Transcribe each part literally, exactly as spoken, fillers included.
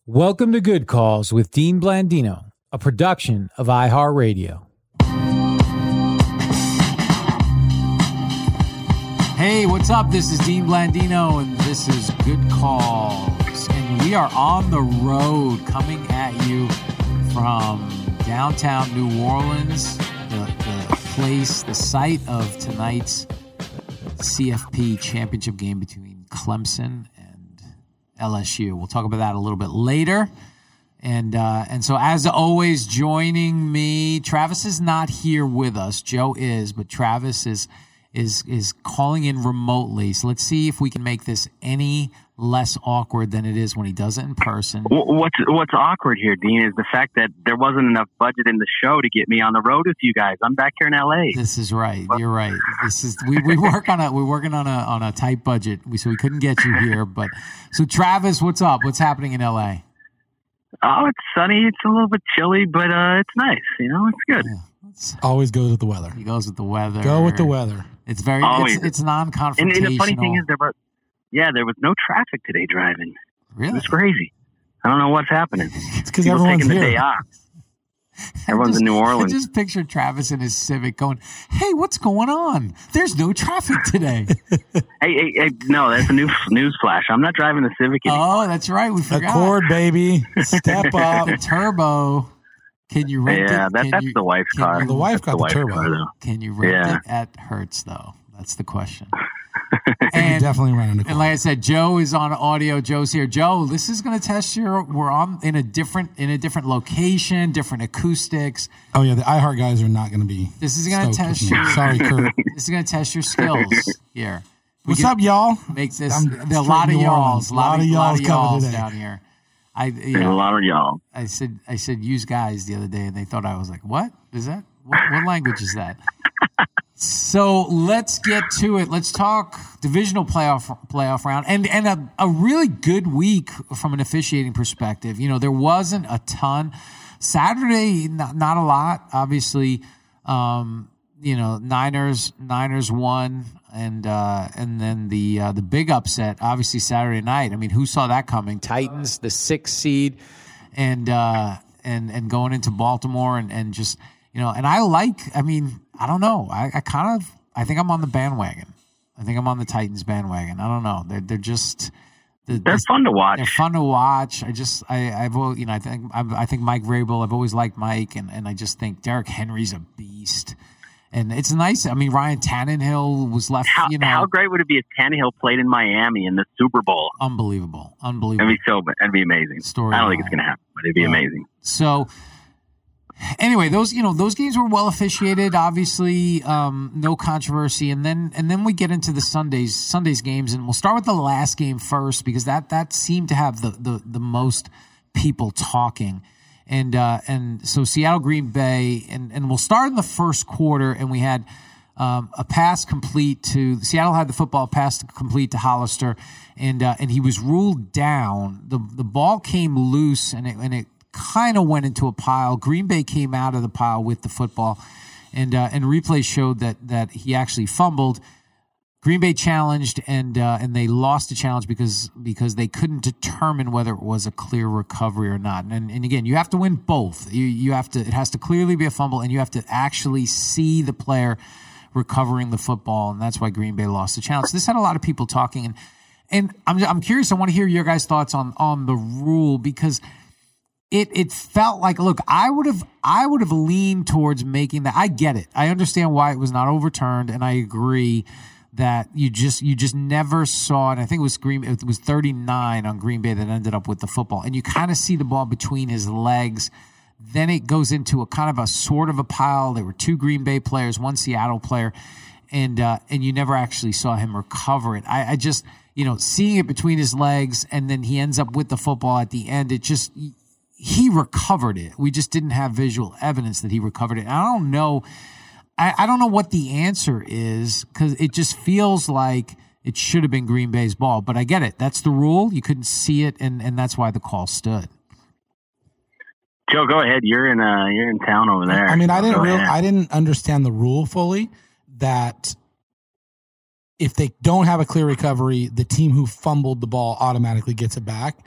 Welcome to Good Calls with Dean Blandino, a production of iHeartRadio. Hey, what's up? This is Dean Blandino, and this is Good Calls. And we are on the road coming at you from downtown New Orleans, the, the place, the site of tonight's C F P championship game between Clemson and L S U. We'll talk about that a little bit later. And uh, and so, as always, joining me, Travis is not here with us. Joe is, but Travis is is is calling in remotely. So let's see if we can make this any less awkward than it is when he does it in person. What's what's awkward here, Dean, is the fact that there wasn't enough budget in the show to get me on the road with you guys. I'm back here in L A. This is right. You're right. This is we, we work on a we're working on a on a tight budget. We so we couldn't get you here. But so Travis, what's up? What's happening in L A? Oh, it's sunny. It's a little bit chilly, but uh, it's nice. You know, it's good. Yeah, it's, Always goes with the weather. he goes with the weather. Go with the weather. It's very Always. it's, it's non-confrontational. And, and the funny thing is, there were, yeah, there was no traffic today driving. really, It was crazy. I don't know what's happening. It's because People everyone's taking the here. day off. Everyone's just, in New Orleans. I just pictured Travis in his Civic going, "Hey, what's going on? There's no traffic today." Hey, hey, hey, no, that's a new news flash. I'm not driving the Civic anymore. Oh, that's right. We forgot. Accord, baby. Step up. The turbo. Can you rent Yeah, it? that, Can that's you, the wife's can car. you- The wife That's got the wife's turbo. car, though. Can you rent Yeah. it at Hertz, though? That's the question. You and, definitely ran into and Accord. like I said, Joe is on audio. Joe's here. Joe, this is going to test your. We're on in a different in a different location, different acoustics. Oh, yeah, the iHeart guys are not going to be. This is going to stoked test with me. your. Sorry, Kurt. This is going to test your skills here. We What's can up, y'all? Make this. I'm There are a straight lot of New y'alls. Orleans. A lot of y'alls, coming y'alls today. down here. I you There's a know, lot of y'all. I said I said use guys the other day, and they thought I was like, what is that? What, what language is that? So let's get to it. Let's talk divisional playoff playoff round and and a, a really good week from an officiating perspective. You know, there wasn't a ton. Saturday, not, not a lot. Obviously, um, you know, Niners Niners won, and uh, and then the uh, the big upset, obviously Saturday night. I mean, who saw that coming? Titans, the sixth seed, and uh, and and going into Baltimore, and and just you know, and I like. I mean. I don't know. I, I kind of, I think I'm on the bandwagon. I think I'm on the Titans bandwagon. I don't know. They're they're just they're, They're fun to watch. They're fun to watch. I just I I've al- you know I think I've, I think Mike Vrabel. I've always liked Mike, and, and I just think Derrick Henry's a beast. And it's nice. I mean, Ryan Tannehill was left. How, you know, how great would it be if Tannehill played in Miami in the Super Bowl? unbelievable, It'd unbelievable. be so. It'd be amazing. Story I don't think line. it's going to happen, but it'd be Yeah. amazing. So anyway, those you know those games were well officiated. Obviously, um, no controversy. And then and then we get into the Sundays Sundays games, and we'll start with the last game first because that that seemed to have the the, the most people talking. And uh, and so Seattle Green Bay, and and we'll start in the first quarter, and we had. Um, a pass complete to Seattle had the football pass complete to Hollister, and uh, and he was ruled down. the The ball came loose, and it and it kind of went into a pile. Green Bay came out of the pile with the football, and uh, and replay showed that that he actually fumbled. Green Bay challenged, and uh, and they lost the challenge because because they couldn't determine whether it was a clear recovery or not. And and again, you have to win both. You you have to it has to clearly be a fumble, and you have to actually see the player recovering the football, and that's why Green Bay lost the challenge. This had a lot of people talking, and and I'm I'm curious. I want to hear your guys' thoughts on on the rule because it it felt like look, I would have I would have leaned towards making that. I get it. I understand why it was not overturned, and I agree that you just you just never saw it. I think it was Green it was thirty-nine on Green Bay that ended up with the football, and you kind of see the ball between his legs. Then it goes into a kind of a sort of a pile. There were two Green Bay players, one Seattle player, and uh, and you never actually saw him recover it. I, I just, you know, seeing it between his legs, and then he ends up with the football at the end. It just he recovered it. We just didn't have visual evidence that he recovered it. And I don't know. I, I don't know what the answer is because it just feels like it should have been Green Bay's ball. But I get it. That's the rule. You couldn't see it, and and that's why the call stood. Joe, go ahead. You're in uh, you're in town over there. I mean, I didn't Go real, ahead. I didn't understand the rule fully that if they don't have a clear recovery, the team who fumbled the ball automatically gets it back.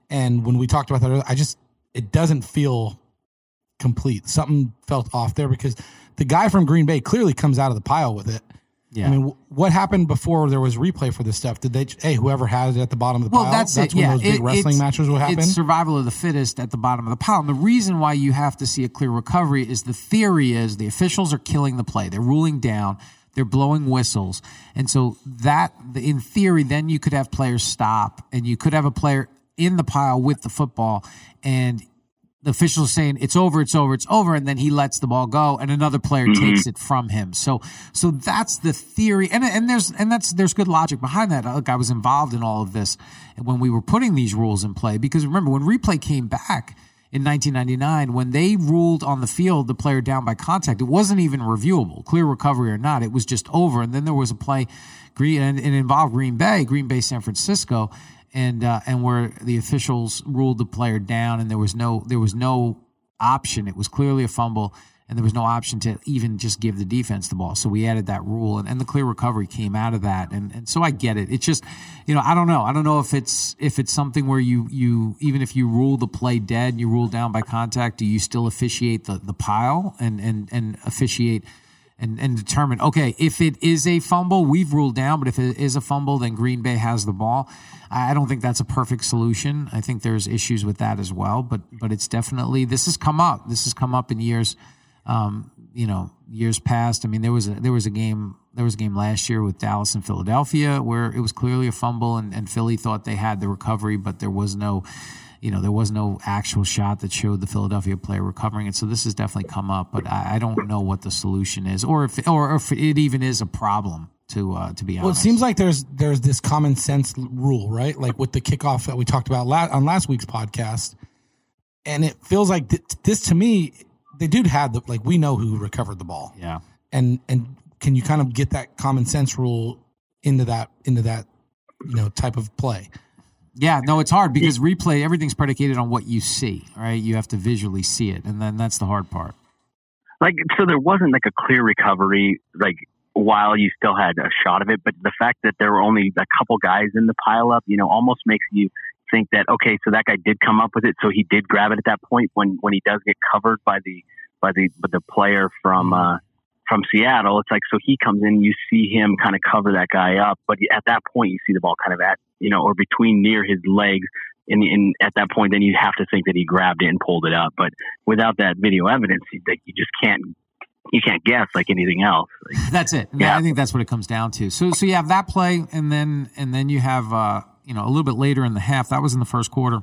And when we talked about that earlier, I just, it doesn't feel complete. Something felt off there because the guy from Green Bay clearly comes out of the pile with it. Yeah. I mean, w- what happened before there was replay for this stuff? Did they, hey, whoever has it at the bottom of the well, pile, that's, that's it. when Yeah. those big It- wrestling it's- matches will happen? It's survival of the fittest at the bottom of the pile. And the reason why you have to see a clear recovery is the theory is the officials are killing the play. They're ruling down. They're blowing whistles. And so that, in theory, then you could have players stop and you could have a player in the pile with the football and the officials saying it's over, it's over, it's over, and then he lets the ball go, and another player mm-hmm. takes it from him. So, so that's the theory, and and there's and that's there's good logic behind that. Look, I was involved in all of this when we were putting these rules in play because remember when replay came back in nineteen ninety-nine, when they ruled on the field the player down by contact, it wasn't even reviewable, clear recovery or not. It was just over, and then there was a play, Green, and it involved Green Bay, Green Bay, San Francisco. And uh, and where the officials ruled the player down, and there was no there was no option. It was clearly a fumble, and there was no option to even just give the defense the ball. So we added that rule, and, and the clear recovery came out of that. And and so I get it. It's just, you know, I don't know. I don't know if it's if it's something where you you even if you rule the play dead, and you rule down by contact, do you still officiate the, the pile and and and officiate? And, and determine, okay, if it is a fumble, we've ruled down, but if it is a fumble, then Green Bay has the ball. I don't think that's a perfect solution. I think there's issues with that as well, but but it's definitely, this has come up. This has come up in years, um, you know, years past. I mean, there was a, there was a game, there was a game last year with Dallas and Philadelphia where it was clearly a fumble and, and Philly thought they had the recovery, but there was no, you know, there was no actual shot that showed the Philadelphia player recovering it. So this has definitely come up, but I, I don't know what the solution is, or if or if it even is a problem. To uh, to be honest, well, it seems like there's there's this common sense rule, right? Like with the kickoff that we talked about la- on last week's podcast, and it feels like th- this to me, the dude had the like we know who recovered the ball, yeah, and and can you kind of get that common sense rule into that into that you know type of play? Yeah, no, it's hard because replay, everything's predicated on what you see, right? You have to visually see it, and then that's the hard part. Like, so there wasn't like a clear recovery, like, while you still had a shot of it, but the fact that there were only a couple guys in the pileup, you know, almost makes you think that, okay, so that guy did come up with it, so he did grab it at that point when, when he does get covered by the by the by the player from uh, from Seattle. It's like, so he comes in, you see him kind of cover that guy up, but at that point you see the ball kind of at, you know, or between near his legs. In, in at that point, then you have to think that he grabbed it and pulled it up. But without that video evidence, you, you just can't you can't guess like anything else. Like, that's it. Yeah. I think that's what it comes down to. So so you have that play, and then and then you have uh, you know a little bit later in the half. That was in the first quarter.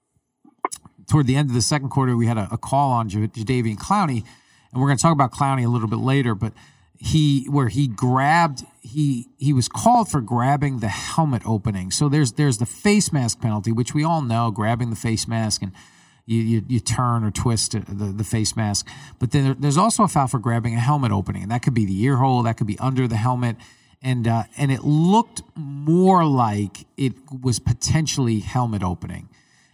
Toward the end of the second quarter, we had a, a call on J- Jadeveon Clowney, and we're going to talk about Clowney a little bit later. But he where he grabbed he he was called for grabbing the helmet opening. So there's there's the face mask penalty, which we all know, grabbing the face mask and you you, you turn or twist the, the face mask. But then there, there's also a foul for grabbing a helmet opening, and that could be the ear hole, that could be under the helmet, and uh, and it looked more like it was potentially helmet opening.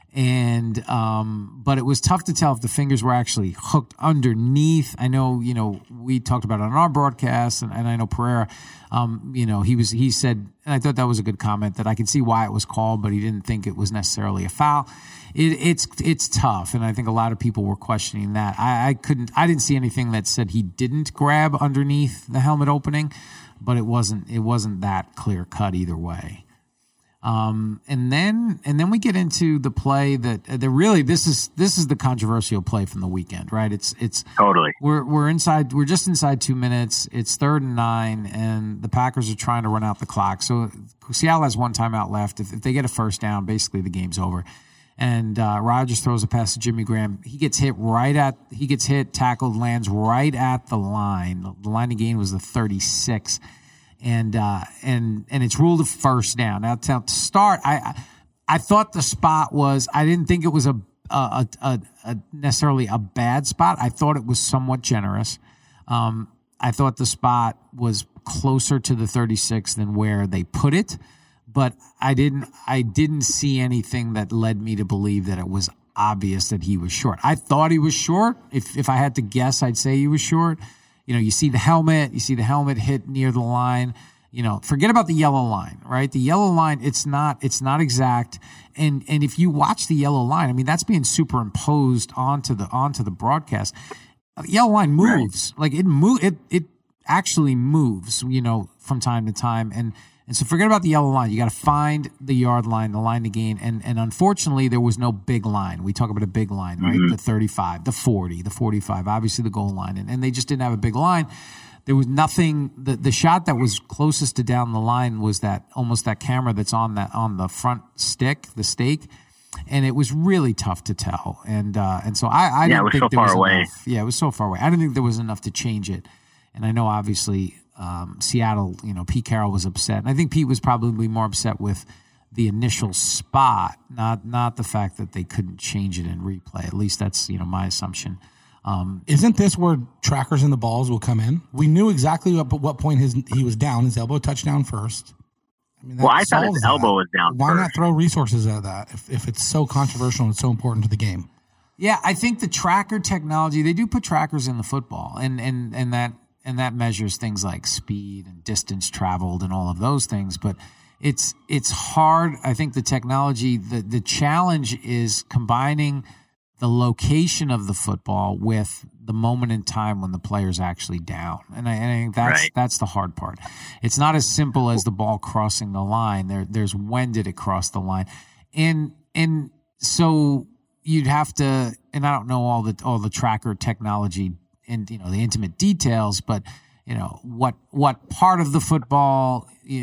And um, but it was tough to tell if the fingers were actually hooked underneath. I know, you know, we talked about it on our broadcast, and, and I know Pereira, um, you know, he was he said, and I thought that was a good comment, that I can see why it was called, but he didn't think it was necessarily a foul. It, it's it's tough, and I think a lot of people were questioning that. I, I couldn't, I didn't see anything that said he didn't grab underneath the helmet opening, but it wasn't it wasn't that clear cut either way. Um, and then, and then we get into the play that, that really, this is, this is the controversial play from the weekend, right? It's, it's totally, we're, we're inside, we're just inside two minutes. It's third and nine, and the Packers are trying to run out the clock. So Seattle has one timeout left. If, if they get a first down, basically the game's over. And, uh, Rodgers throws a pass to Jimmy Graham. He gets hit right at, he gets hit, tackled, lands right at the line. The line of gain was the thirty-six. And uh, and and it's ruled a first down. Now to start, I I thought the spot was, I didn't think it was a a, a, a necessarily a bad spot. I thought it was somewhat generous. Um, I thought the spot was closer to the thirty-six than where they put it, but I didn't I didn't see anything that led me to believe that it was obvious that he was short. I thought he was short. If if I had to guess, I'd say he was short. You know, you see the helmet, you see the helmet hit near the line, You know, forget about the yellow line, right? The yellow line, it's not, it's not exact. And, and if you watch the yellow line, I mean, that's being superimposed onto the, onto the broadcast. The yellow line moves, right. like it move, it, it actually moves, you know, from time to time. And, and so forget about the yellow line. You got to find the yard line, the line to gain. And, and unfortunately there was no big line. We talk about a big line, right? Mm-hmm. The thirty-five, the forty, the forty-five, obviously the goal line. And, and they just didn't have a big line. There was nothing. The, the shot that was closest to down the line was that almost that camera that's on that on the front stick, the stake, and it was really tough to tell. And uh, and so I, I yeah, didn't it was think so there far was away. enough. Yeah, it was so far away. I didn't think there was enough to change it. And I know obviously um, Seattle, you know, Pete Carroll was upset, and I think Pete was probably more upset with the initial spot, not not the fact that they couldn't change it in replay. At least that's you know my assumption. Um, Isn't this where trackers in the balls will come in? We knew exactly at what point his he was down, his elbow touchdown first. I mean, well, I thought his elbow that. was down. Why first. not throw resources at that if, if it's so controversial and it's so important to the game? Yeah, I think the tracker technology, they do put trackers in the football, and and and that and that measures things like speed and distance traveled and all of those things. But it's it's hard. I think the technology, the the challenge is combining the location of the football with the moment in time when the player's actually down. And I, and I think that's right. that's the hard part. It's not as simple as the ball crossing the line. There there's when did it cross the line. And and so you'd have to, and I don't know all the all the tracker technology and you know the intimate details, but you know what what part of the football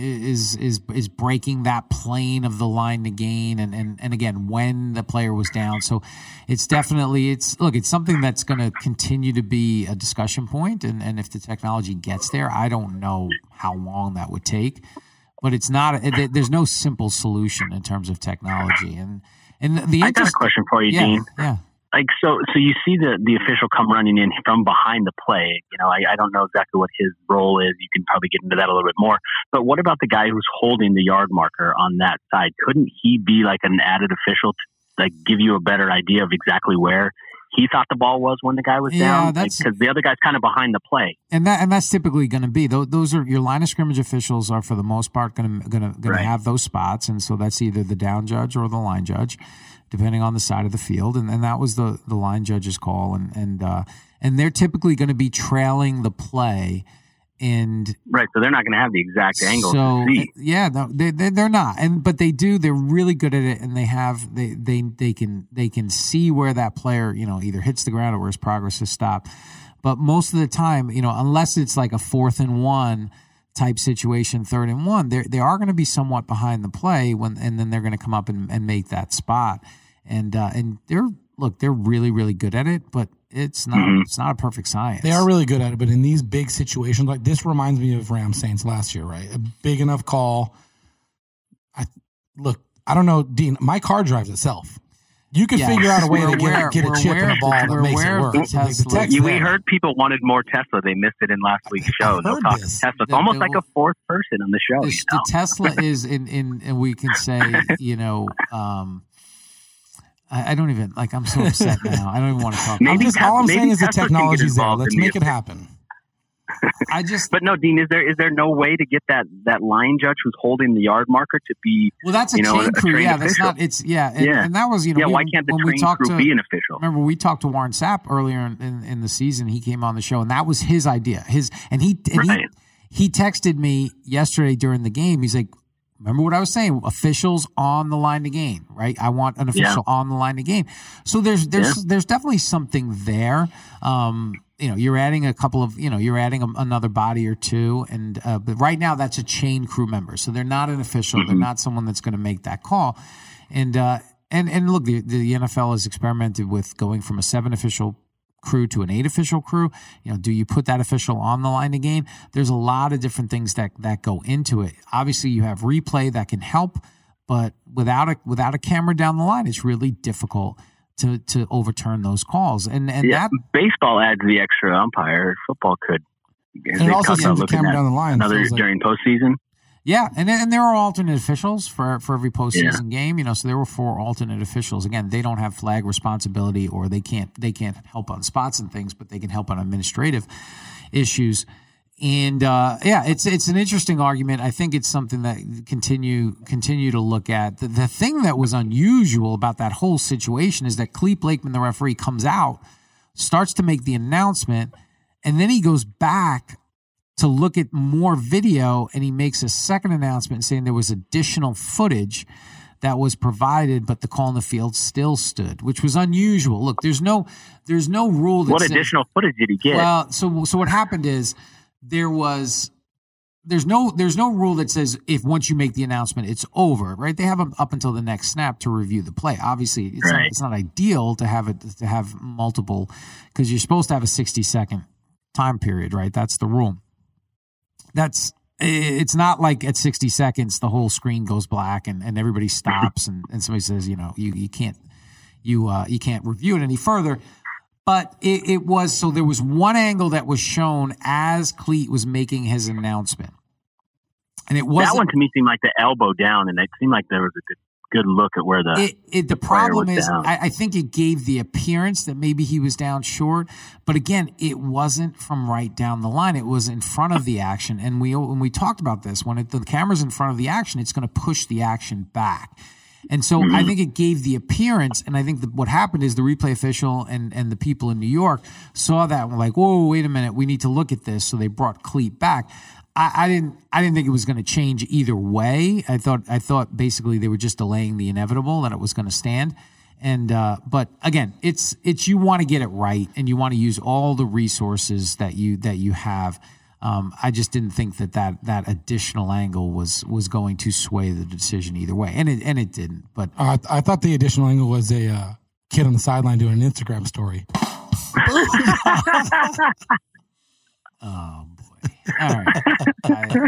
is is is breaking that plane of the line to gain, and and and again when the player was down. So it's definitely it's look it's something that's going to continue to be a discussion point, and and if the technology gets there, I don't know how long that would take, but it's not it, there's no simple solution in terms of technology. And and the I got a question for you, yeah, Dean. Yeah. Like so, so you see the, the official come running in from behind the play. You know, I, I don't know exactly what his role is. You can probably get into that a little bit more. But what about the guy who's holding the yard marker on that side? Couldn't he be like an added official to like give you a better idea of exactly where he thought the ball was when the guy was yeah, down? Because like, the other guy's kind of behind the play. And that and that's typically going to be those, those are your line of scrimmage officials are for the most part going to going to going right. to have those spots, and so that's either the down judge or the line judge, depending on the side of the field, and, and that was the, the line judge's call, and and uh, and they're typically going to be trailing the play, and right, so they're not going to have the exact angle so, to see. Yeah, no, they they're not, and but they do. They're really good at it, and they have they they they can they can see where that player you know either hits the ground or where his progress has stopped. But most of the time, you know, unless it's like a fourth and one type situation, third and one, they they are going to be somewhat behind the play when, and then they're going to come up and, and make that spot. And uh, and they're look, they're really really good at it, but it's not mm-hmm. it's not a perfect science. They are really good at it, but in these big situations, like this reminds me of Rams Saints last year, right? A big enough call. I look, I don't know, Dean. My car drives itself. You can yeah. figure out a way we're to get, aware, get a chip in a ball that makes it work. The like the text you, we there. heard people wanted more Tesla. They missed it in last week's show. They'll talk Tesla. It's the, almost the, like a fourth person on the show. The, you know? the Tesla is in, in, and we can say, you know, um, I, I don't even like. I'm so upset now. I don't even want to talk. Maybe I'm just, Tesla, all I'm maybe saying is the Tesla technology's there. Let's in make the it happen. I just, but no, Dean, is there is there no way to get that, that line judge who's holding the yard marker to be? Well, that's a you know, chain a crew. Yeah, that's official. not. It's yeah, and, yeah, and that was you know. Yeah, we, why can't the when train we talked crew to, be an official? Remember, we talked to Warren Sapp earlier in, in, in the season. He came on the show, and that was his idea. His and he and right. he he texted me yesterday during the game. He's like, remember what I was saying? Officials on the line to gain, right? I want an official yeah. on the line to gain. So there's there's yeah. there's definitely something there. Um, you know, you're adding a couple of, you know, you're adding a, another body or two, and uh, but right now that's a chain crew member, so they're not an official. Mm-hmm. They're not someone that's going to make that call. And uh, and and look, the, the N F L has experimented with going from a seven official crew to an eight official crew. You know, do you put that official on the line to gain? There's a lot of different things that that go into it. Obviously, you have replay that can help, but without a without a camera down the line, it's really difficult to to overturn those calls. And and yeah, that baseball adds the extra umpire. Football could. And it also sends the camera down the line. Another like, during postseason. Yeah, and and there are alternate officials for, for every postseason yeah. game. You know, so there were four alternate officials. Again, they don't have flag responsibility, or they can't they can't help on spots and things, but they can help on administrative issues. And uh, yeah, it's it's an interesting argument. I think it's something that continue continue to look at. The, the thing that was unusual about that whole situation is that Clete Blakeman, the referee, comes out, starts to make the announcement, and then he goes back to look at more video, and he makes a second announcement saying there was additional footage that was provided, but the call in the field still stood, which was unusual. Look, there's no there's no rule that What says, additional footage did he get? Well, so so what happened is there was there's no there's no rule that says if once you make the announcement it's over, right? They have them up until the next snap to review the play. Obviously, it's, right. not, it's not ideal to have it to have multiple because you're supposed to have a sixty second time period, right? That's the rule. That's it's not like at sixty seconds the whole screen goes black and, and everybody stops and, and somebody says, you know, you, you can't you uh, you can't review it any further. But it, it was so there was one angle that was shown as Clete was making his announcement, and it was that one to me seemed like the elbow down, and it seemed like there was a good good look at where the it, it, the problem is I, I think it gave the appearance that maybe he was down short, but again, it wasn't from right down the line. It was in front of the action, and we when we talked about this, when it, the camera's in front of the action, it's going to push the action back. And so mm-hmm. I think it gave the appearance, and I think that what happened is the replay official and, and the people in New York saw that and were like, whoa, wait a minute, we need to look at this. So they brought Clete back. I, I didn't I didn't think it was going to change either way. I thought I thought basically they were just delaying the inevitable, that it was going to stand. And uh, but again, it's it's you want to get it right, and you want to use all the resources that you that you have. Um, I just didn't think that, that that additional angle was was going to sway the decision either way, and it and it didn't. But uh, I thought the additional angle was a uh, kid on the sideline doing an Instagram story. Oh boy! All right, I,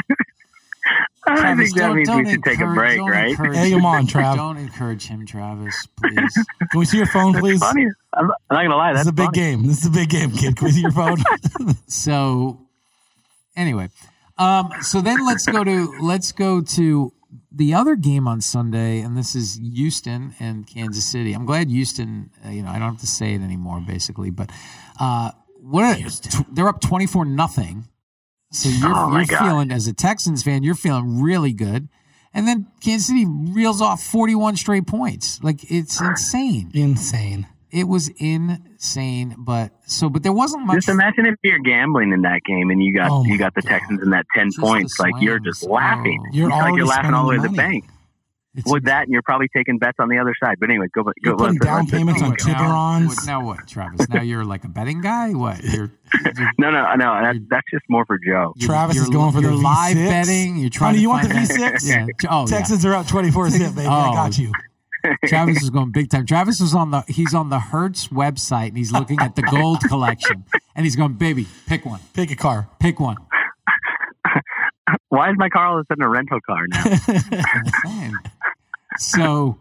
I Travis, think that means we should take a break, right? Hey, come on, Trav. Don't encourage him, Travis, please. Can we see your phone, please? Funny. I'm not gonna lie. This That's is a big funny. game. This is a big game, kid. Can we see your phone? So. Anyway, um, so then let's go to let's go to the other game on Sunday, and this is Houston and Kansas City. I'm glad Houston, uh, you know, I don't have to say it anymore, basically, but uh, what a, t- they're up twenty-four nothing. So you're, oh you're God. feeling, as a Texans fan, you're feeling really good, and then Kansas City reels off forty-one straight points. Like it's insane, insane. It was insane, but so, but there wasn't much. Just imagine if you're gambling in that game and you got Oh you my got the God. Texans in that ten Just points, the like you're slams. just laughing. Oh. You're It's like already you're laughing all the way to the spending bank. It's With that, and you're probably taking bets on the other side. But anyway, go. go You're putting let's- down let's- payments on Now- Tiburons. Now what, Travis? Now you're like a betting guy? What? You're, you're, No, no, no. That's, that's just more for Joe. you're- Travis you're, is going for the you're V live six. betting. You're trying Honey, to you want find the out- V six? Yeah. Oh, Texans are up twenty-four zip, baby. I Oh. got you. yeah. Travis is going big time. Travis was on the he's on the Hertz website and he's looking at the gold collection and he's going, baby, pick one, Pick a car. pick one. Why is my car all of a sudden a rental car now? I'm saying. So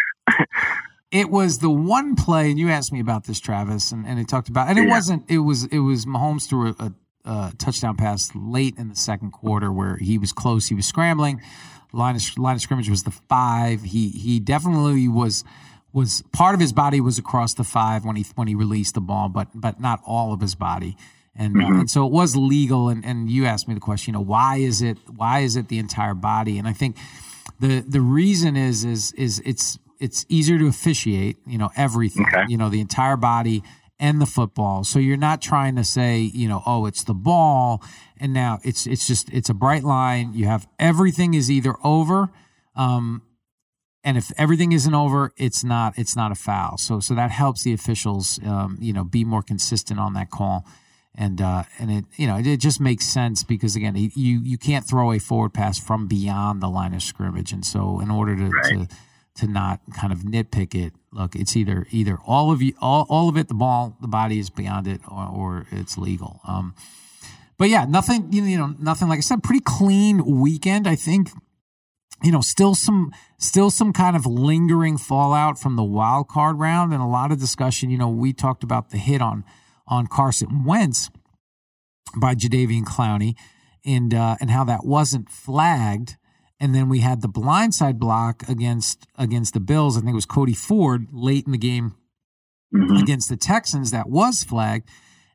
it was the one play, and you asked me about this, Travis, and, and it talked about, and it Yeah. wasn't, it was, it was Mahomes threw a, a, a touchdown pass late in the second quarter where he was close, he was scrambling. Line of line of scrimmage was the five. He he definitely was was part of his body was across the five when he when he released the ball, but but not all of his body. And, Mm-hmm. uh, and so it was legal. And, and you asked me the question, you know, why is it why is it the entire body? And I think the the reason is is is it's it's easier to officiate, you know, everything, Okay. you know, the entire body and the football. So you're not trying to say, you know, oh, it's the ball. And now it's it's just it's a bright line. You have everything is either over, um, and if everything isn't over, it's not it's not a foul. So so that helps the officials, um, you know, be more consistent on that call. And uh, and it you know it, it just makes sense because again you you can't throw a forward pass from beyond the line of scrimmage. And so in order to Right. to to not kind of nitpick it, look, it's either either all of you all, all of it, the ball, the body is beyond it, or, or it's legal. Um, but yeah, nothing you know, nothing like I said, pretty clean weekend. I think you know, still some still some kind of lingering fallout from the wild card round, and a lot of discussion. You know, we talked about the hit on on Carson Wentz by Jadeveon Clowney, and uh, and how that wasn't flagged. And then we had the blindside block against against the Bills. I think it was Cody Ford late in the game Mhm. against the Texans that was flagged.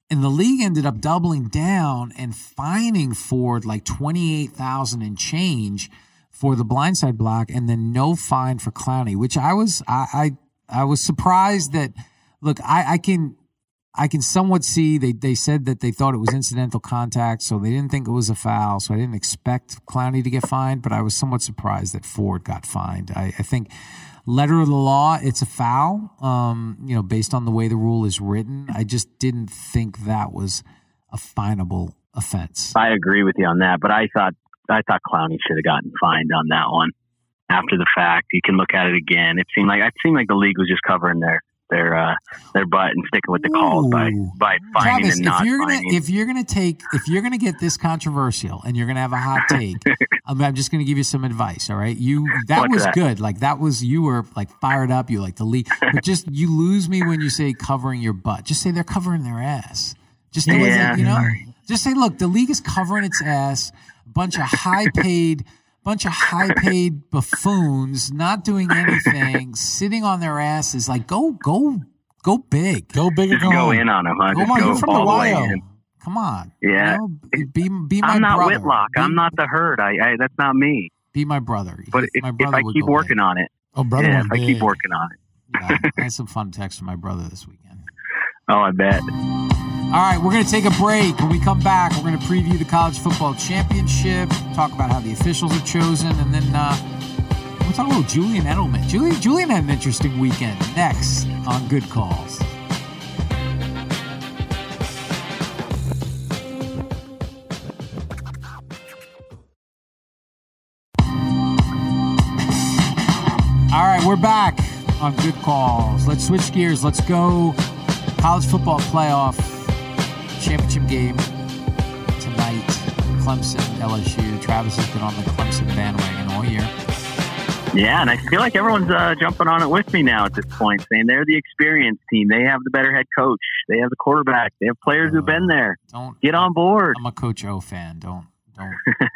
And the league ended up doubling down and fining Ford like twenty-eight thousand dollars and change for the blindside block, and then no fine for Clowney, which I was I I, I was surprised that. Look, I, I can I can somewhat see they they said that they thought it was incidental contact, so they didn't think it was a foul. So I didn't expect Clowney to get fined, but I was somewhat surprised that Ford got fined. I, I think. Letter of the law, it's a foul, um, you know, based on the way the rule is written. I just didn't think that was a finable offense. I agree with you on that, but I thought I thought Clowney should have gotten fined on that one after the fact. You can look at it again. It seemed like it seemed like the league was just covering their their uh, their butt and sticking with the calls by by fining Travis, and not if you're fining. gonna if you're gonna take if you're gonna get this controversial and you're gonna have a hot take, I'm, I'm just gonna give you some advice. All right, you that What's was that? good. Like that was you were like fired up. You like the league, but just you lose me when you say covering your butt. Just say they're covering their ass. Just say, Yeah, you know, sorry. just say, look, the league is covering its ass. A bunch of high paid. Bunch of high-paid buffoons not doing anything, sitting on their asses. Like, go, go, go big. Go big or Just go, go home. in on him, huh? Go Just on, go you're from all the the way Y O. in. Come on. Yeah. You know, be, be my I'm not brother. Whitlock. Be, I'm not the herd. I, I that's not me. Be my brother. But He- if, my if brother I would keep go working big. on it, Oh, brother, yeah, went if I big. keep working on it. Yeah, I had some fun texts from my brother this weekend. Oh, I bet. All right, we're going to take a break. When we come back, we're going to preview the college football championship, talk about how the officials are chosen, and then uh, we'll talk about Julian Edelman. Julian, Julian had an interesting weekend. Next on Good Calls. All right, we're back on Good Calls. Let's switch gears. Let's go college football playoff championship game tonight. Clemson, L S U. Travis has been on the Clemson bandwagon all year. Yeah, and I feel like everyone's uh, jumping on it with me now at this point, saying they're the experienced team. They have the better head coach. They have the quarterback. They have players who've been there. Don't Get on board. I'm a Coach O fan. Don't don't.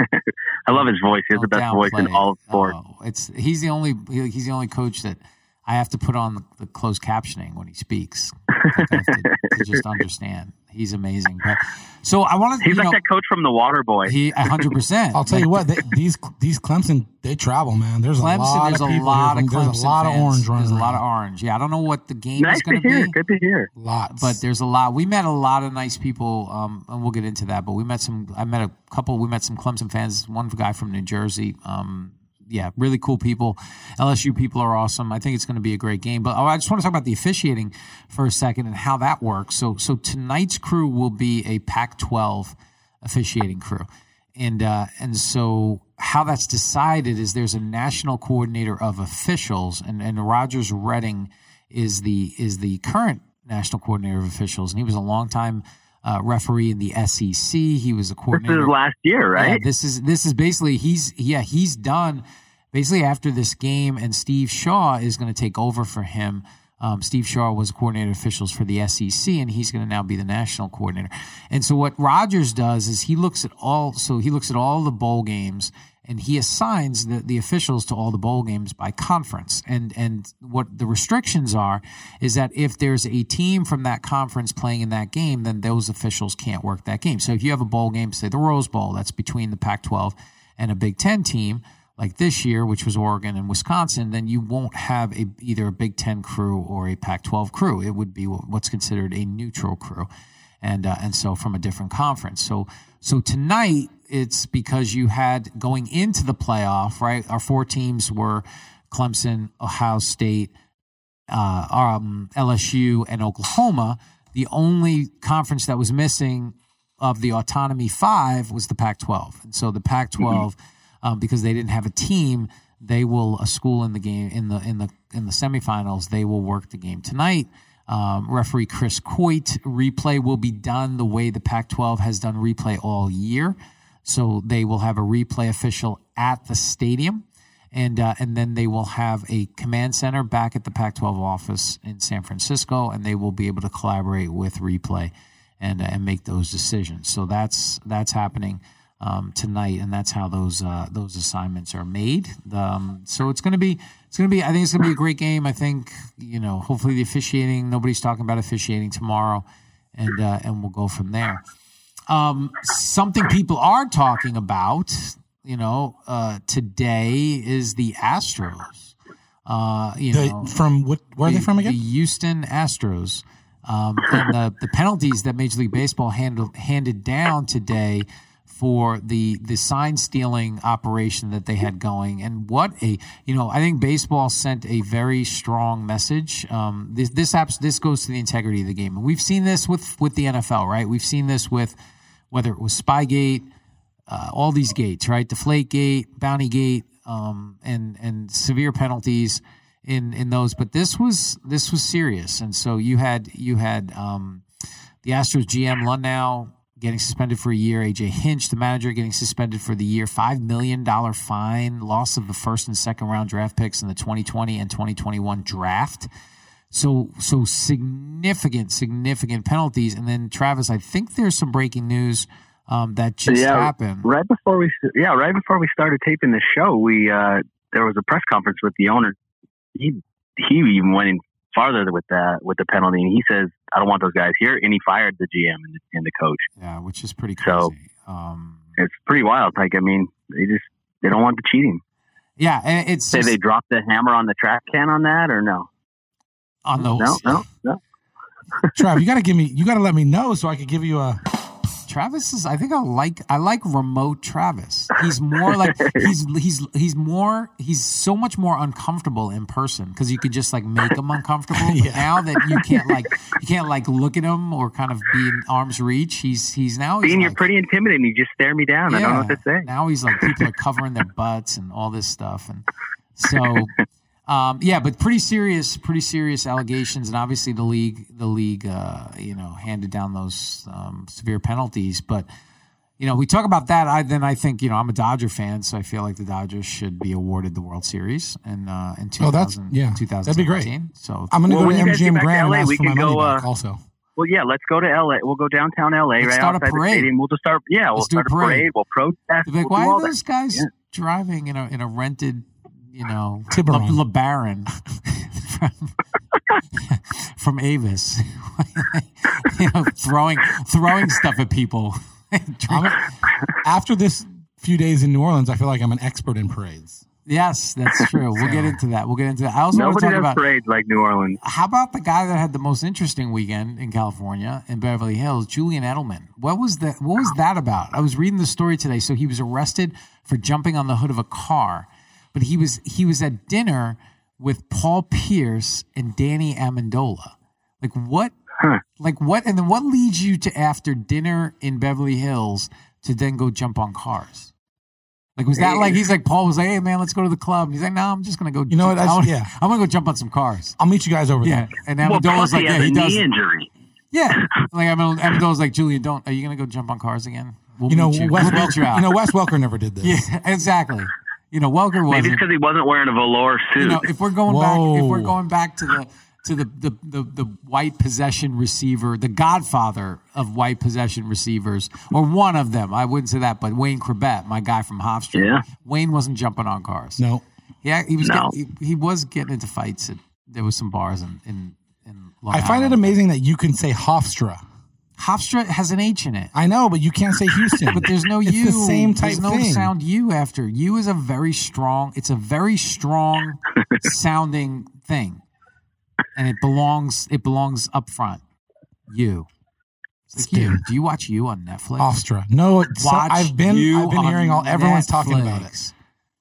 I love his voice. He has the don't best voice in downplay all it. of sports. Oh, it's he's the only he's the only coach that I have to put on the, the closed captioning when he speaks. I have to, to just understand. He's amazing. But so I want to. He's you like know, that coach from The Water Boy. He one hundred percent. I'll tell you what, they, these these Clemson, they travel, man. There's a Clemson, lot there's of a people lot here of from- Clemson There's a lot fans. of orange running There's a lot of around. orange. Yeah, I don't know what the game Nice is to going to hear. be, Good to hear. Lots. but there's a lot. We met a lot of nice people, um, and we'll get into that. But we met some. I met a couple. We met some Clemson fans. One guy from New Jersey. Um, yeah, really cool people. L S U people are awesome. I think it's going to be a great game. But oh, I just want to talk about the officiating for a second and how that works. So, so tonight's crew will be a Pac twelve officiating crew, and uh, and so how that's decided is there's a national coordinator of officials, and and Rogers Redding is the is the current national coordinator of officials, and he was a longtime uh, referee in the S E C. He was a This coordinator. is last year, Yeah, right? this is this is basically he's yeah he's done basically after this game, and Steve Shaw is going to take over for him. Um, Steve Shaw was coordinator of officials for the S E C, and he's going to now be the national coordinator. And so what Rogers does is he looks at all so he looks at all the bowl games, and he assigns the, the officials to all the bowl games by conference. And and what the restrictions are is that if there's a team from that conference playing in that game, then those officials can't work that game. So if you have a bowl game, say the Rose Bowl, that's between the Pac twelve and a Big Ten team, like this year, which was Oregon and Wisconsin, then you won't have a, either a Big Ten crew or a Pac twelve crew. It would be what's considered a neutral crew, and uh, and so from a different conference. So so tonight it's because you had going into the playoff, right? Our four teams were Clemson, Ohio State, uh, um, L S U, and Oklahoma. The only conference that was missing of the autonomy five was the Pac twelve, and so the Pac twelve. Mm-hmm. Um, because they didn't have a team, they will a school in the game in the in the in the semifinals. They will work the game tonight. Um, referee Chris Coit. Replay will be done the way the Pac twelve has done replay all year. So they will have a replay official at the stadium, and uh, and then they will have a command center back at the Pac twelve office in San Francisco, and they will be able to collaborate with replay and uh, and make those decisions. So that's that's happening. Um, tonight, and that's how those uh, those assignments are made. Um, so it's going to be it's going to be I think it's going to be a great game. I think you know hopefully the officiating, nobody's talking about officiating tomorrow, and uh, and we'll go from there. Um, something people are talking about, you know, uh, today is the Astros. Uh, you The- know, from what? Where are the, they from again? The Houston Astros. Um, and the, the penalties that Major League Baseball handled, handed down today for the the sign stealing operation that they had going, and what a you know I think baseball sent a very strong message. Um, this this apps this goes to the integrity of the game, and we've seen this with with the N F L, right? We've seen this with whether it was Spygate, uh, all these gates, right? Deflategate, Bountygate, um, and and severe penalties in in those. But this was this was serious, and so you had you had um, the Astros G M Lundau getting suspended for a year. A J Hinch, the manager, getting suspended for the year. Five million dollar fine, loss of the first and second round draft picks in the twenty twenty and twenty twenty-one draft. So, so significant, significant penalties. And then, Travis, I think there's some breaking news um, that just yeah, happened. Right before we, yeah, right before we started taping the show, we uh, there was a press conference with the owner. He he even went in farther with that with the penalty, and he says, "I don't want those guys here," and he fired the G M and the, and the coach. Yeah, which is pretty crazy. So um, it's pretty wild. Like, I mean, they just they don't want the cheating. Yeah, and it's Say just, they dropped the hammer on the trash can on that, or no? on those. No, no, no. Trav, you got to give me. You got to let me know so I could give you a. Travis is. I think I like. I like remote Travis. He's more like he's he's he's more. He's so much more uncomfortable in person because you could just like make him uncomfortable. But Yeah. now that you can't like you can't like look at him or kind of be in arm's reach. He's he's now. He's Being, you're like, pretty intimidating. You just stare me down. I don't know what to say. Now he's like people are covering their butts and all this stuff, and so. Um, yeah, but pretty serious, pretty serious allegations, and obviously the league, the league, uh, you know, handed down those um, severe penalties. But you know, we talk about that. I then I think you know I'm a Dodger fan, so I feel like the Dodgers should be awarded the World Series in uh, in two thousand, Oh, that's- yeah, that'd be great. So I'm going to Well, go when to you guys M G M get back to Grand and L A, ask we for my can money go, back. uh, Also, Well, yeah, let's go to L A. We'll go downtown L A, Let's right start a outside parade. the stadium. We'll just start. Yeah, we'll Let's do a start a parade. parade. We'll protest. Be like, we'll why do all are that. those guys Yeah. driving in a in a rented, you know, Tiburon. Le- LeBaron from, from Avis, you know, throwing throwing stuff at people. I'm, after this few days in New Orleans, I feel like I'm an expert in parades. Yes, that's true. We'll get into that. We'll get into that. I also want Nobody to talk does about parades like New Orleans. how about the guy that had the most interesting weekend in California, in Beverly Hills, Julian Edelman. What was that? What was that about? I was reading the story today. So he was arrested for jumping on the hood of a car, but he was he was at dinner with Paul Pierce and Danny Amendola. Like what? Huh. Like what? And then what leads you to after dinner in Beverly Hills to then go jump on cars? Like was that like he's like Paul was like, hey man, let's go to the club. And he's like, no, I'm just gonna go. You know what? I- I'm, yeah. I'm gonna go jump on some cars. I'll meet you guys over Yeah, there. and Well, Amendola's plus like, he yeah, has he a does. knee injury. Yeah, like Amend- Amendola's like, Julian, don't. Are you gonna go jump on cars again? We'll You know, meet you. Wes We'll meet you Welker, out. you know, Wes Welker never did this. Yeah, exactly. You know, Welker Maybe wasn't. it's because he wasn't wearing a velour suit. You know, if we're going back, if we're Whoa. going back to the to the, the the the white possession receiver, the godfather of white possession receivers, or one of them. I wouldn't say that, but Wayne Corbett, my guy from Hofstra. Yeah. Wayne wasn't jumping on cars. No. Yeah, he was. No. Getting, he, he was getting into fights. At, there was some bars in in. in Long I find it Island. amazing that you can say Hofstra. Hofstra has an H in it. I know, but you can't say Houston. But there's no it's U. the same type There's no thing. sound U after. U is a very strong. It's a very strong sounding thing, and it belongs. It belongs up front. U. It's like you. Do you watch You on Netflix? Hofstra. No, it's, Watch I've been You I've been on hearing all everyone's talking about it. Netflix.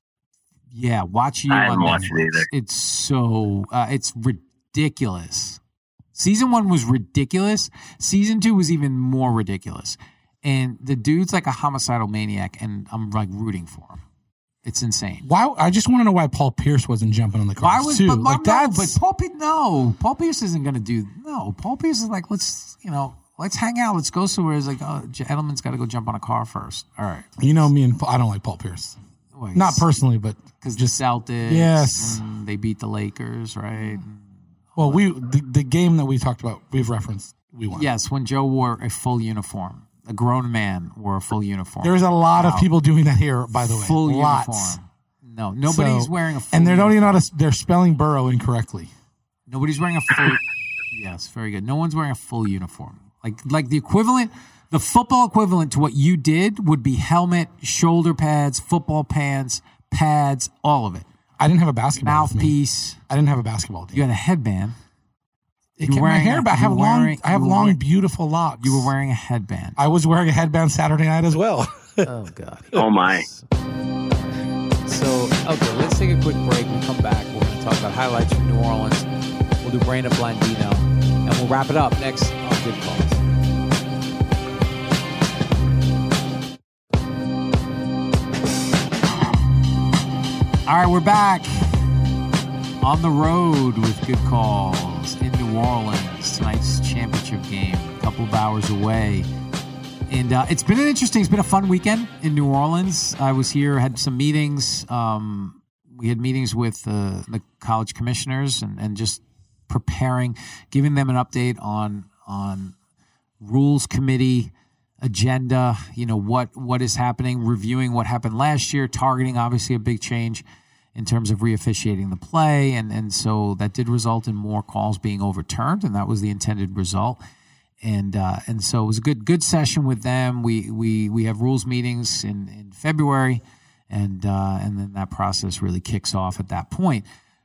Yeah, watch You I on haven't watched it Netflix. either. It's so uh, it's ridiculous. Season one was ridiculous. Season two was even more ridiculous. And the dude's like a homicidal maniac, and I'm like rooting for him. It's insane. Why? I just want to know why Paul Pierce wasn't jumping on the cars Why was too. but, like no, that's but Paul Pierce? No, Paul Pierce isn't going to do. No, Paul Pierce is like, let's you know, let's hang out. Let's go somewhere. It's like, oh, Edelman's got to go jump on a car first. All right, you know me and Paul, I don't like Paul Pierce. Well, Not personally, but because the Celtics. Yes. and they beat the Lakers, right? well, we the, the game that we talked about, we've referenced, we won. Yes, when Joe wore a full uniform, a grown man wore a full uniform. There's a lot Wow. of people doing that here, by the way. full Lots. uniform. No, nobody's So- wearing a full and they don't even uniform. know how to. They're spelling Burrow incorrectly. Nobody's wearing a full. Yes, very good. No one's wearing a full uniform. Like like the equivalent, the football equivalent to what you did would be helmet, shoulder pads, football pants, pads, all of it. I didn't have a basketball with me. Mouthpiece. I didn't have a basketball team. You had a headband. It You kept were my wearing hair a- back. I have you were long. wearing- I have you were long, wearing- beautiful locks. You were wearing a headband. I was wearing a headband Saturday night as well. Oh, God. Oh, my. So, okay, let's take a quick break. We'll come back. We're going to talk about highlights from New Orleans. We'll do Brandon Blandino, and we'll wrap it up next on Good Calls. All right, we're back on the road with Good Calls in New Orleans. Tonight's championship game, a couple of hours away. And uh, it's been an interesting, it's been a fun weekend in New Orleans. I was here, had some meetings. Um, we had meetings with uh, the college commissioners and, and just preparing, giving them an update on on rules committee agenda, you know, what what is happening, reviewing what happened last year, targeting obviously a big change in terms of reofficiating the play. And, and so that did result in more calls being overturned, and that was the intended result. And uh, and so it was a good good session with them. We we we have rules meetings in, in February, and uh, and then that process really kicks off at that point.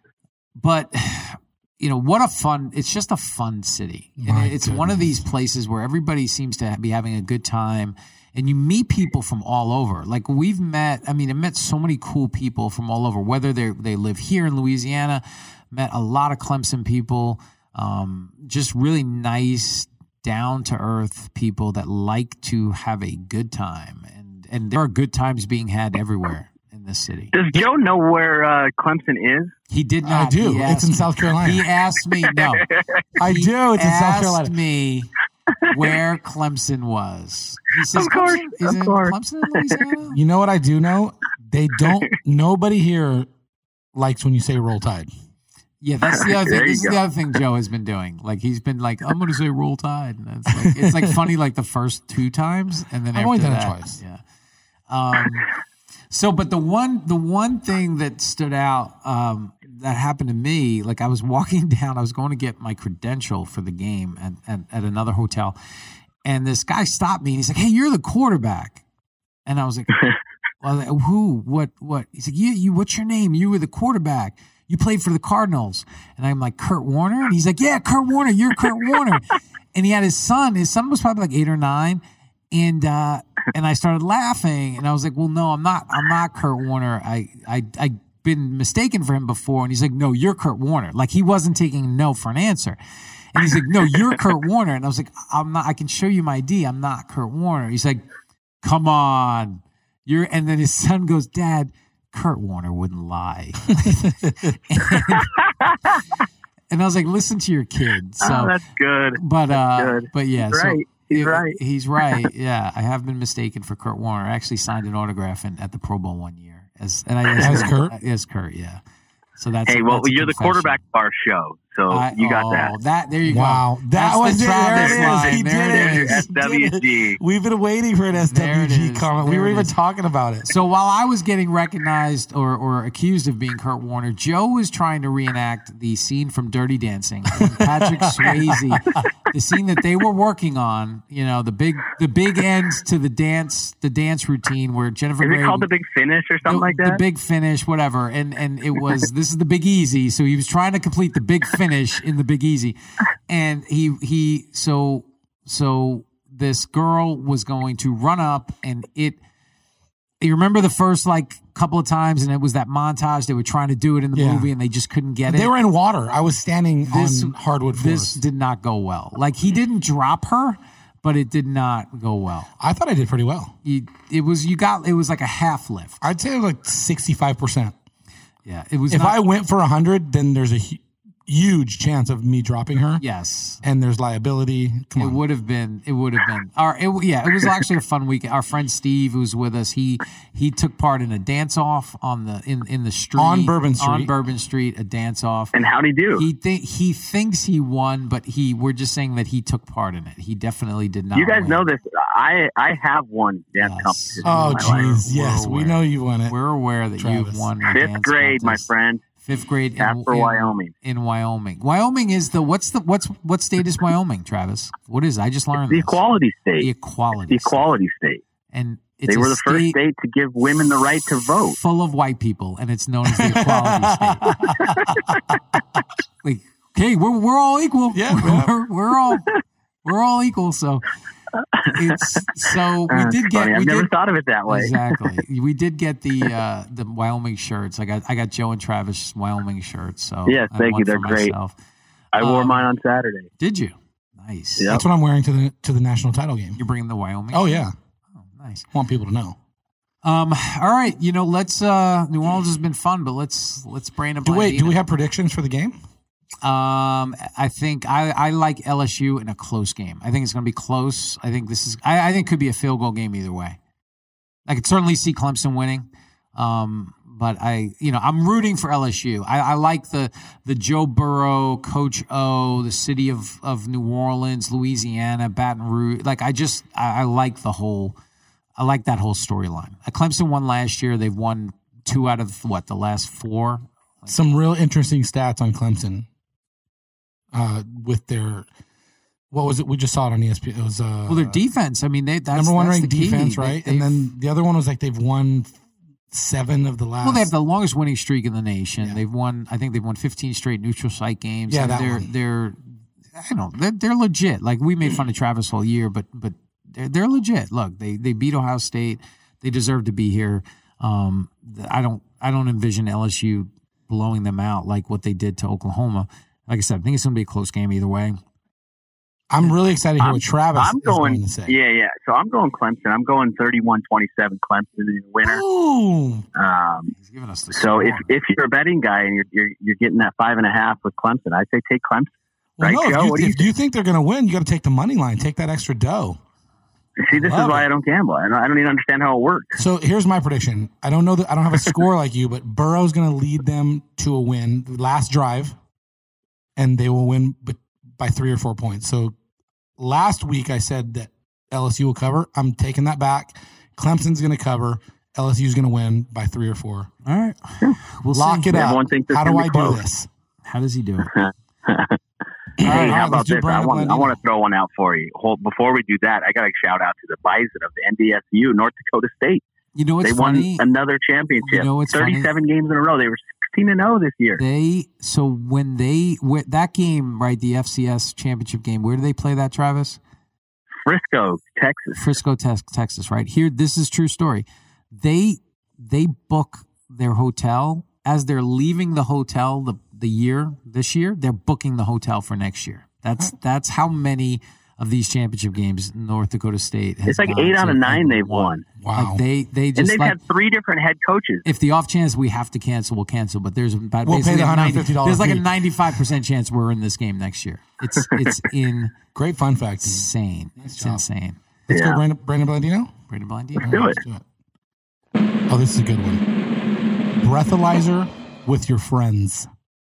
But you know what a fun! It's just a fun city, My and it's one of these places where everybody seems to be having a good time, and you meet people from all over. Like we've met, I mean, I met so many cool people from all over. Whether they they live here in Louisiana, met a lot of Clemson people. Um, just really nice, down-to-earth people that like to have a good time. And and there are good times being had everywhere in this city. Does Joe know where uh, Clemson is? He did I not. do. He It's asked- in South Carolina. He asked me, no. I He do. It's in South asked Carolina. me where Clemson was. He says, Of course, Clemson? Is of it course. Clemson in Louisiana? You know what I do know? They don't. Nobody here likes when you say "Roll Tide." Yeah, that's the other There thing. you This is go. the other thing Joe has been doing. Like he's been like, I'm going to say Roll Tide. And it's like it's like funny like the first two times, and then I've after only done it that, twice. yeah. Um, so, but the one the one thing that stood out um, that happened to me, like I was walking down, I was going to get my credential for the game at, at, at another hotel, and this guy stopped me and he's like, "Hey, you're the quarterback," and I was like, well, "Who? What? What?" He's like, "You, you. What's your name? You were the quarterback. You played for the Cardinals." And I'm like, "Kurt Warner?" And he's like, "Yeah, Kurt Warner. You're Kurt Warner." And he had his son. His son was probably like eight or nine. And uh, and I started laughing. And I was like, "Well, no, I'm not. I'm not Kurt Warner. I I I been mistaken for him before." And he's like, "No, you're Kurt Warner." Like he wasn't taking no for an answer. And he's like, "No, you're Kurt Warner." And I was like, "I'm not. I can show you my I D. I'm not Kurt Warner." He's like, "Come on, you're." And then his son goes, "Dad, Kurt Warner wouldn't lie." and, and I was like, "Listen to your kid." So, oh, that's good. but That's uh, good. but yeah, He's so right. He's it- right. He's right. Yeah, I have been mistaken for Kurt Warner. I actually signed an autograph in, at the Pro Bowl one year as and I As Kurt? As Kurt, yeah. So that's Hey, well, that's a you're the confession. quarterback of our show, so I- you got oh, that. That there you Wow, go. that That's was the it. There Travis it is. line. He There did it it. is. S W G. We've been waiting for an S There it W G is. comment. We There were it even is. talking about it. So while I was getting recognized or, or accused of being Kurt Warner, Joe was trying to reenact the scene from Dirty Dancing. And Patrick Swayze, the scene that they were working on, you know, the big the big end to the dance the dance routine where Jennifer Is Grey it called the Big Finish or something the, like the that? big finish, whatever. And and it was this is the Big Easy. So he was trying to complete the big finish in the Big Easy. And he he so so this girl was going to run up and it you remember the first like couple of times and it was that montage they were trying to do it in the Yeah. movie and they just couldn't get it. They were in water. I was standing This- on hardwood This floors. did not go well. Like he didn't drop her, but it did not go well. I thought I did pretty well. You, it was you got it was like a half lift. I'd say like sixty-five percent. Yeah, it was. If not, I went for one hundred, then there's a hu- huge chance of me dropping her. yes, And there's liability. Come it on. would have been. It would have been. Our, it, yeah, it was actually a fun weekend. Our friend Steve, who's with us, he he took part in a dance off on the in, in the street On Bourbon Street. On Bourbon Street, a dance off. And how'd he do? He think he thinks he won, but he we're just saying that he took part in it. He definitely did not. You guys win. know this. I I have won dance Yes. competition. Oh, in my life. jeez. Yes, We're we aware. know you won it. We're aware that Travis. you've won a Fifth dance grade, my contest. friend. Fifth grade in, Casper, in, Wyoming. In Wyoming. Wyoming is the what's the what's what state is Wyoming, Travis? What is it? I just learned The this. equality state. The equality. The equality state. And it's they were a the first state to give women the right to vote. Full of white people, and it's known as the equality state. Like, okay, we're we're all equal. Yeah, we're, we're all we're all equal. So it's so we Uh, did it's get. funny. I've we never did, thought of it that way. Exactly. We did get the uh, the Wyoming shirts. I got I got Joe and Travis Wyoming shirts. So Yes, I thank won you. They're for great. myself. I wore Um, mine on Saturday. Did you? Nice. Yep. That's what I'm wearing to the to the national title game. You're bringing the Wyoming. Oh yeah, Oh, nice. want people to know. Um. All right. You know, let's. Uh, New Orleans has been fun, but let's let's brain a. Do wait, do we have predictions for the game? Um, I think I, I like L S U in a close game. I think it's going to be close. I think this is. I, I think it could be a field goal game either way. I could certainly see Clemson winning. Um, but I, you know, I'm rooting for L S U. I, I like the the Joe Burrow, Coach O, the city of of New Orleans, Louisiana, Baton Rouge. Like I just, I, I like the whole. I like that whole storyline. Clemson won last year. They've won two out of what the last four. Some real interesting stats on Clemson. Uh, with their, what was it? We just saw it on E S P N. It was uh, Well, their defense. I mean, they that's number one that's ranked the key. defense, They- right? they've- And then the other one was like they've won seven of the last. Well, they have the longest winning streak in the nation. Yeah. They've won. I think they've won fifteen straight neutral site games. Yeah, I mean, that they're one. they're. I don't know. They're, they're legit. Like we made fun of Travis all year, but but they're, they're legit. Look, they they beat Ohio State. They deserve to be here. Um, I don't I don't envision L S U blowing them out like what they did to Oklahoma. Like I said, I think it's going to be a close game either way. I'm really excited to hear I'm, what Travis I'm is going, going to say. Yeah, yeah. So I'm going Clemson. I'm going thirty-one twenty-seven Clemson in the winner. Ooh. Um, He's giving us the so score. if, if you're a betting guy and you're, you're you're getting that five and a half with Clemson, I say take Clemson. Well, Right, no, Joe? if, you, What do you if you think they're going to win, you got to take the money line. Take that extra dough. See, this is Love why it. I don't gamble. I don't, I don't even understand how it works. So here's my prediction. I don't know that I don't have a score like you, but Burrow's going to lead them to a win last drive, and they will win b- by three or four points. So last week I said that L S U will cover. I'm taking that back. Clemson's going to cover. L S U's going to win by three or four. all right, we'll Lock see. it up. Everyone thinks it's How do gonna I be do close. this? How does he do it? Hey, All right, how let's about do this? I Brandon want, I Blandino. want to throw one out for you. Hold, before we do that, I got to shout out to the Bison of the N D S U, North Dakota State. You know what's they funny? won another championship. You know what's funny? thirty-seven games in a row. They were sixteen and oh this year. They so when they wh- that game, right, the F C S championship game, where do they play that, Travis? Frisco, Texas. Frisco, Tex- Texas, right? Here, this is true story. They they book their hotel as they're leaving the hotel the the year this year. They're booking the hotel for next year. That's that's how many of these championship games North Dakota State has It's like gone eight to out of nine and they've won. Wow. Like they they And just they've like, had three different head coaches. if the off chance we have to cancel, we'll cancel. But there's about We'll pay basically the a one hundred ninety fifty dollars There's like a fee. ninety-five percent chance we're in this game next year. It's it's Great fun fact. Team. insane. It's job. insane. Let's Yeah. go, Brandon, Brandon Blandino. Brandon Blandino. do it. Let's do it. Oh, this is a good one. Breathalyzer with your friends.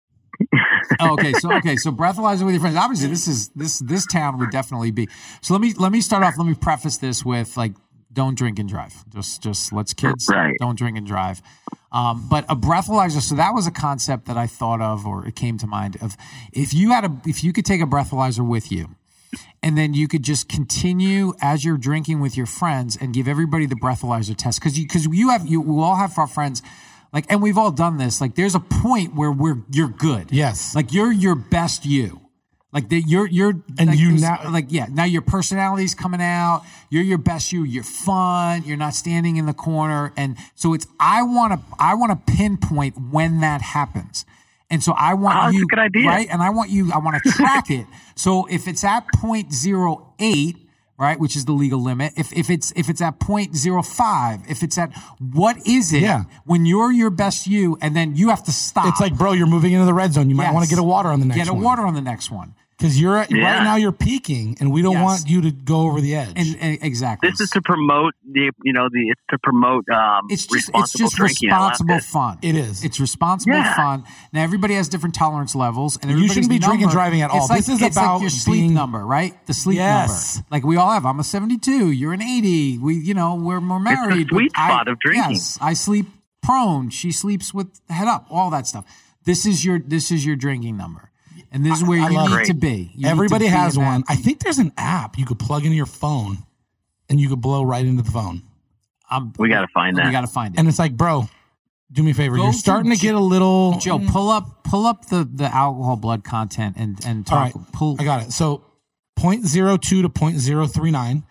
Oh, okay, so okay, so breathalyzer with your friends. Obviously, this is this this town would definitely be. So let me let me start off. Let me preface this with like, don't drink and drive. Just just let's kids Right. don't drink and drive. Um, but a breathalyzer. So that was a concept that I thought of, or it came to mind of if you had a if you could take a breathalyzer with you. And then you could just continue as you're drinking with your friends and give everybody the breathalyzer test because you because you have you we all have our friends like and we've all done this like there's a point where we're you're good Yes. like you're your best you like that you're you're And like, you there's- now- like yeah now your personality's coming out you're your best you you're fun you're not standing in the corner and so it's I want to I want to pinpoint when that happens. And so I want Oh, that's you, a good idea. right? And I want you, I want to track it. So if it's at zero point zero eight, right, which is the legal limit, if if it's if it's at zero point zero five, if it's at what is it Yeah. when you're your best you, and then you have to stop. It's like, bro, you're moving into the red zone. You might Yes. want to get a water on the next get a one. water on the next one. Because you're at, Yeah. right now you're peaking, and we don't Yes. want you to go over the edge. And, and exactly, This is to promote the, you know, the it's to promote um, it's just it's responsible just drinking. I like responsible it. fun. It is. It's responsible Yeah. fun. Now everybody has different tolerance levels, and You everybody's shouldn't be drinking number- driving at all. It's like, This is it's about like your sleep being- number, right? The sleep Yes. number. Like we all have. I'm a seventy-two. You're an eighty. We, you know, we're we're the married. but sweet I- spot of drinking. Yes, I sleep prone. She sleeps with head up. All that stuff. This is your this is your drinking number, and this is where I you love need it. to be. You Everybody need to be has in that- one. I think there's an app you could plug into your phone, and you could blow right into the phone. I'm, We got to find that. We got to find it. And it's like, bro, do me a favor. Go You're to starting to Joe- get a little. Joe, pull up pull up the, the alcohol blood content and and All talk. right, Pull. I got it. So zero point zero two to zero point zero three nine.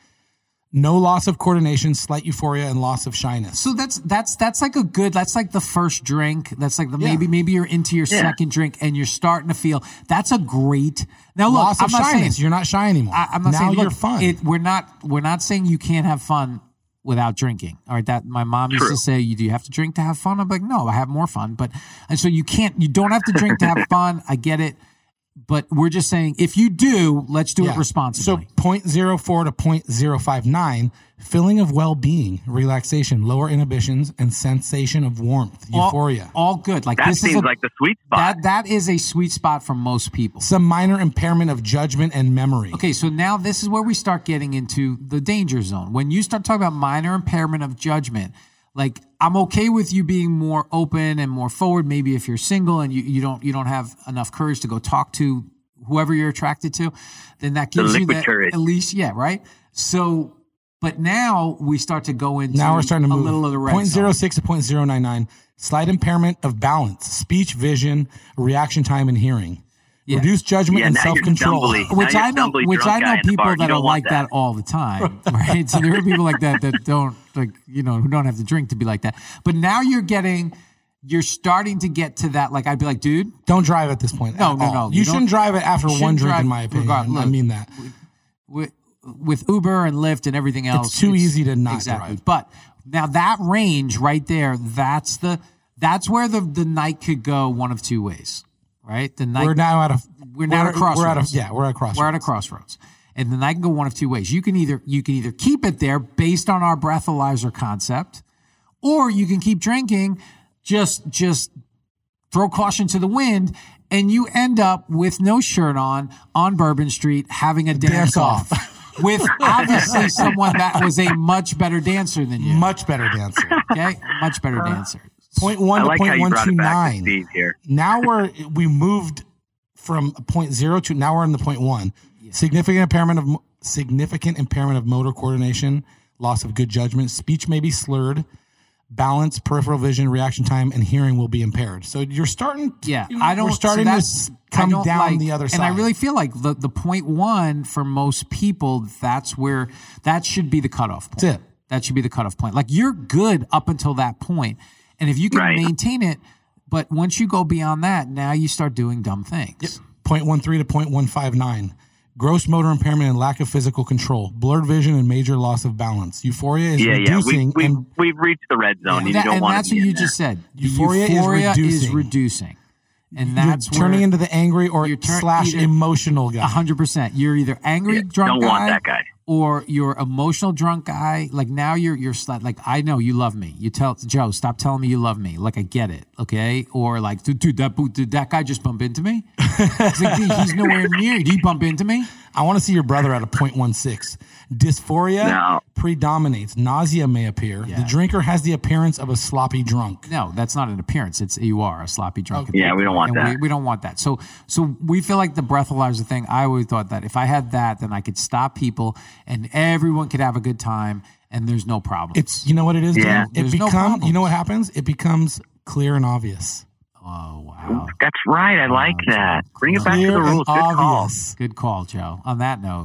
No loss of coordination, slight euphoria, and loss of shyness. So that's that's that's like a good. That's like the first drink. That's like the Yeah. maybe maybe you're into your Yeah. second drink and you're starting to feel. That's a great. Now look, Loss I'm of not saying shyness. You're not shy anymore. I, I'm not now saying you're look, fun. It, we're not we're not saying you can't have fun without drinking. All right, that my mom used True. to say, "You do you have to drink to have fun?" I'm like, no, I have more fun. But and so you can't. You don't have to drink to have fun. I get it. But we're just saying, if you do, let's do Yeah. it responsibly. So zero point zero four to zero point zero five nine, feeling of well-being, relaxation, lower inhibitions, and sensation of warmth, all, euphoria. all good. Like That this seems is a, like the sweet spot. that that is a sweet spot for most people. Some minor impairment of judgment and memory. Okay, so now this is where we start getting into the danger zone. When you start talking about minor impairment of judgment, like I'm okay with you being more open and more forward. Maybe if you're single and you, you don't you don't have enough courage to go talk to whoever you're attracted to, then that gives you liquid that courage. at least, yeah, right. So, but now we start to go into Now we're starting to a move. little of the red zero point zero zone. six to zero point zero nine nine, slight impairment of balance, speech, vision, reaction time, and hearing. Yeah. Reduced judgment Yeah, and now you're self-control. stumbly. Now Which you're I know, stumbly which drunk I guy know in the people bar. You that are don't like want that. all the time, right? So there are people like that that don't like you know who don't have to drink to be like that. But now you're getting, you're starting to get to that. Like I'd be like, dude, Don't drive at this point. No, at no, all. no. You, You shouldn't don't- drive it after you one shouldn't drink, drive in my opinion. regard- I look, mean that. with, with Uber and Lyft and everything else, too easy to not exactly. drive. But now that range right there, that's the that's where the the night could go one of two ways, right? The night We're now at a. we're now at a crossroads. We're at a, yeah, we're at a crossroads. We're at a crossroads. And then I can go one of two ways. You can either you can either keep it there based on our breathalyzer concept, or you can keep drinking, just just throw caution to the wind, and you end up with no shirt on on Bourbon Street having a dance, Dance off. With obviously someone that was a much better dancer than you. Much better dancer. Okay? Much better dancer. Point one I to like how point you one brought two it back to nine. Steve here. Now we're we moved from point zero to now we're in the point one. Significant impairment of mo- significant impairment of motor coordination, loss of good judgment, speech may be slurred, balance, peripheral vision, reaction time, and hearing will be impaired. So you're starting. To, Yeah, you know, I don't. We're starting so to that's- s- I come don't down like- the other side. and I really feel like the the point one for most people, that's where that should be the cutoff point. That's it. That should be the cutoff point. Like you're good up until that point, and if you can Right. maintain it, but once you go beyond that, now you start doing dumb things. point one three to point one five nine. Gross motor impairment and lack of physical control, blurred vision and major loss of balance. Euphoria is Yeah, yeah. We, reducing we, and we've reached the red zone. And, You that- don't and want that's to be what you in there. just said. Euphoria is Euphoria is reducing. reducing. And you're that's turning where into the angry or you're turn- slash either- emotional guy. A hundred percent. You're either angry Yeah, drunk don't guy, want that guy. or you're emotional drunk guy. Like now you're you're sli- like I know you love me. You tell Joe, stop telling me you love me. Like I get it, okay? Or like, dude, dude that dude, that guy just bump into me. It's like, dude, he's nowhere near. Did he bump into me? I want to see your brother at a point one six. Dysphoria No. predominates. Nausea may appear. Yeah. The drinker has the appearance of a sloppy drunk. No, that's not an appearance. It's you are a sloppy drunk. Yeah, we don't want And that. We, we don't want that. So so we feel like the breathalyzer thing. I always thought that if I had that, then I could stop people and everyone could have a good time and there's no problem. It's you know what it is. Yeah. Dan? It There's no becomes problems. you know what happens. It becomes clear and obvious. Oh wow. That's right. I like that. Bring it back to Clear the and rules. Good call. obvious. Good call, Joe. On that note.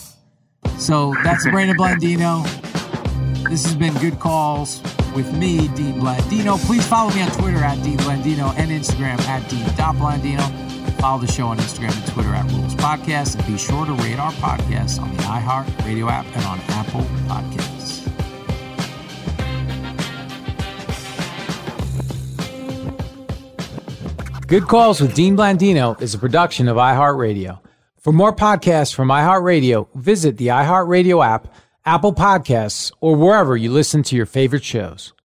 So that's Brandon Blandino. This has been Good Calls with me, Dean Blandino. Please follow me on Twitter at Dean Blandino and Instagram at Dean Blandino. Follow the show on Instagram and Twitter at Rules Podcast. And be sure to rate our podcast on the iHeart Radio app and on Apple Podcasts. Good Calls with Dean Blandino is a production of iHeartRadio. For more podcasts from iHeartRadio, visit the iHeartRadio app, Apple Podcasts, or wherever you listen to your favorite shows.